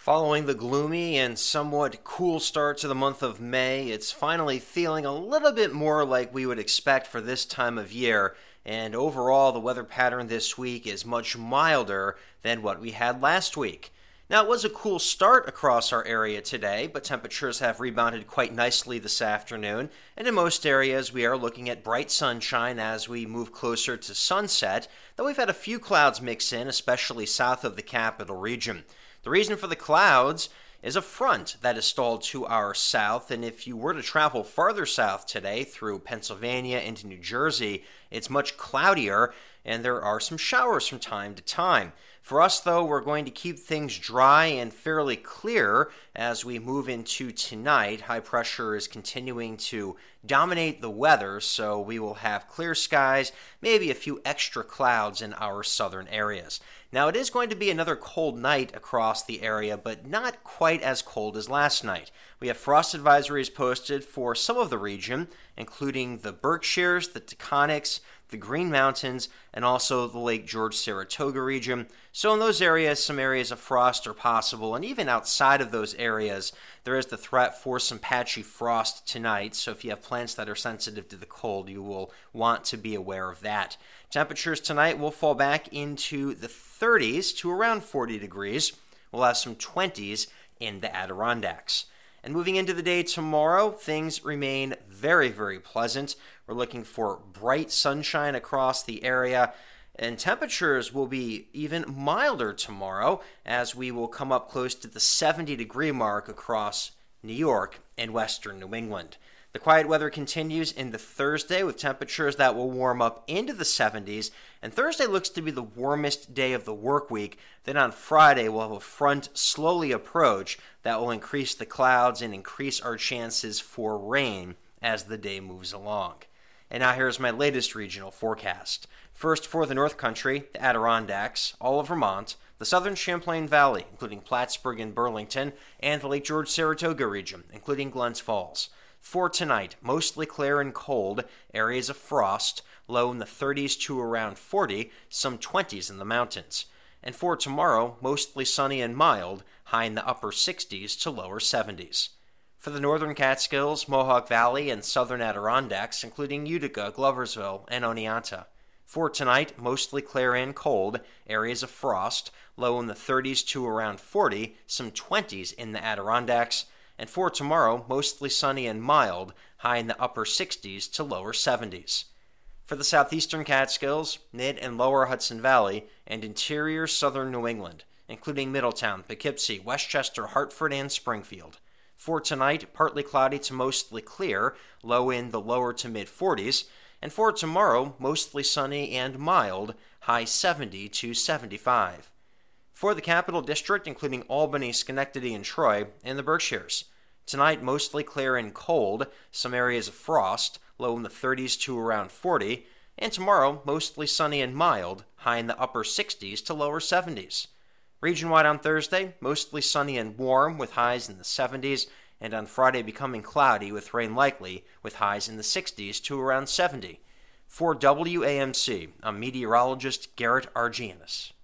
Following the gloomy and somewhat cool start to the month of May, it's finally feeling a little bit more like we would expect for this time of year, and overall the weather pattern this week is much milder than what we had last week. Now, it was a cool start across our area today, but temperatures have rebounded quite nicely this afternoon, and in most areas we are looking at bright sunshine as we move closer to sunset, though we've had a few clouds mix in, especially south of the capital region. The reason for the clouds is a front that is stalled to our south, and if you were to travel farther south today through Pennsylvania into New Jersey, it's much cloudier, and there are some showers from time to time. For us, though, we're going to keep things dry and fairly clear as we move into tonight. High pressure is continuing to dominate the weather, so we will have clear skies, maybe a few extra clouds in our southern areas. Now, it is going to be another cold night across the area, but not quite as cold as last night. We have frost advisories posted for some of the region, including the Berkshires, the Taconics, the Green Mountains, and also the Lake George-Saratoga region. So in those areas, some areas of frost are possible, and even outside of those areas, there is the threat for some patchy frost tonight. So if you have plants that are sensitive to the cold, you will want to be aware of that. Temperatures tonight will fall back into the 30s to around 40 degrees. We'll have some 20s in the Adirondacks. And moving into the day tomorrow, things remain very, very pleasant. We're looking for bright sunshine across the area, and temperatures will be even milder tomorrow as we will come up close to the 70-degree mark across New York and western New England. The quiet weather continues into Thursday with temperatures that will warm up into the 70s, and Thursday looks to be the warmest day of the work week. Then on Friday, we'll have a front slowly approach that will increase the clouds and increase our chances for rain as the day moves along. And now here's my latest regional forecast. First, for the North Country, the Adirondacks, all of Vermont, the southern Champlain Valley, including Plattsburgh and Burlington, and the Lake George-Saratoga region, including Glens Falls. For tonight, mostly clear and cold, areas of frost, low in the 30s to around 40, some 20s in the mountains. And for tomorrow, mostly sunny and mild, high in the upper 60s to lower 70s. For the northern Catskills, Mohawk Valley, and southern Adirondacks, including Utica, Gloversville, and Oneonta. For tonight, mostly clear and cold, areas of frost, low in the 30s to around 40, some 20s in the Adirondacks. And for tomorrow, mostly sunny and mild, high in the upper 60s to lower 70s. For the southeastern Catskills, mid and lower Hudson Valley, and interior southern New England, including Middletown, Poughkeepsie, Westchester, Hartford, and Springfield. For tonight, partly cloudy to mostly clear, low in the lower to mid 40s. And for tomorrow, mostly sunny and mild, high 70 to 75. For the Capital District, including Albany, Schenectady, and Troy, and the Berkshires. Tonight, mostly clear and cold, some areas of frost, low in the 30s to around 40. And tomorrow, mostly sunny and mild, high in the upper 60s to lower 70s. Region-wide on Thursday, mostly sunny and warm with highs in the 70s, and on Friday becoming cloudy with rain likely with highs in the 60s to around 70. For WAMC, I'm meteorologist Garrett Argianis.